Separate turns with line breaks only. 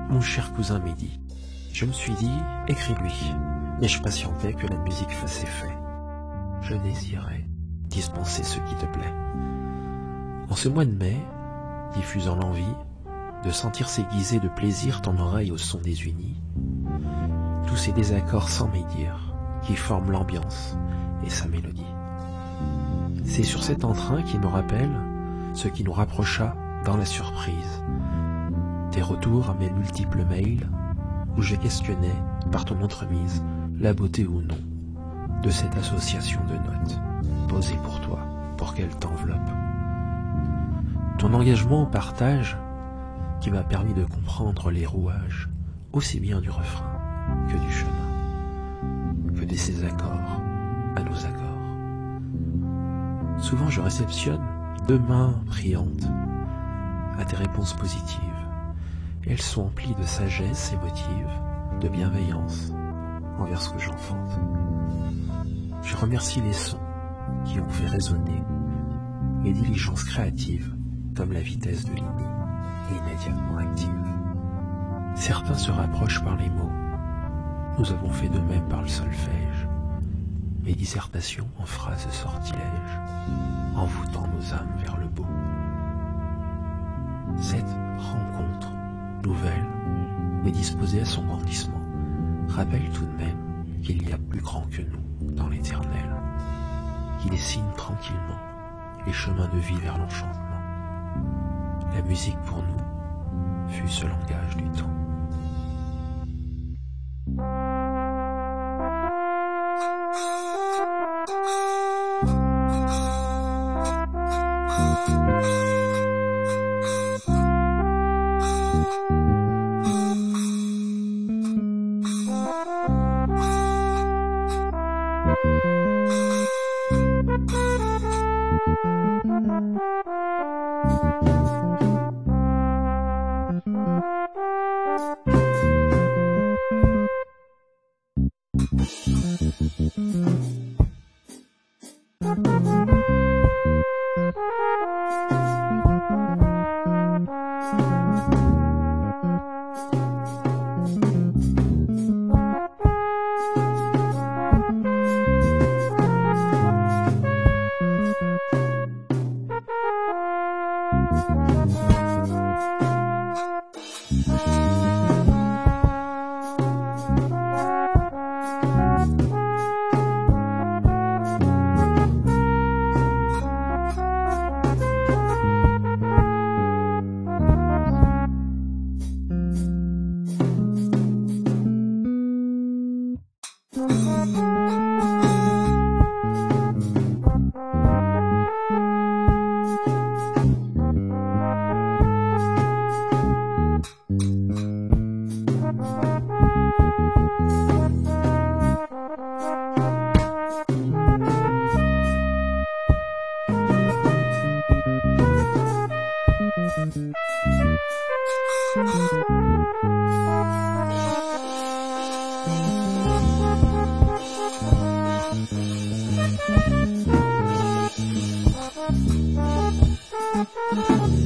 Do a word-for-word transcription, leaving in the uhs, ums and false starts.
mon cher cousin Mehdi. Je me suis dit, écris-lui, mais je patientais que la musique fasse effet. Je désirais dispenser ce qui te plaît. En ce mois de mai, diffusant l'envie de sentir s'aiguiser de plaisir ton oreille au son des unis, tous ces désaccords sans médire qui forment l'ambiance et sa mélodie. C'est sur cet entrain qui me rappelle ce qui nous rapprocha dans la surprise, tes retours à mes multiples mails où je questionnais par ton entremise la beauté ou non de cette association de notes posée pour toi pour qu'elle t'enveloppe. Ton engagement au partage qui m'a permis de comprendre les rouages aussi bien du refrain que du chemin, que de ses accords à nos accords. Souvent je réceptionne deux mains priantes à tes réponses positives, et elles sont emplies de sagesse émotive, de bienveillance envers ce que j'enfante. Je remercie les sons qui ont fait résonner mes diligences créatives comme la vitesse de l'inné immédiatement active. Certains se rapprochent par les mots, nous avons fait de même par le solfège, mes dissertations en phrases sortilèges, envoûtant nos âmes vers le beau. Cette rencontre nouvelle, mais disposée à son grandissement, rappelle tout de même qu'il y a plus grand que nous dans l'éternel, qui dessine tranquillement les chemins de vie vers l'enchantement. La musique pour nous fut ce langage du temps.
Thank you.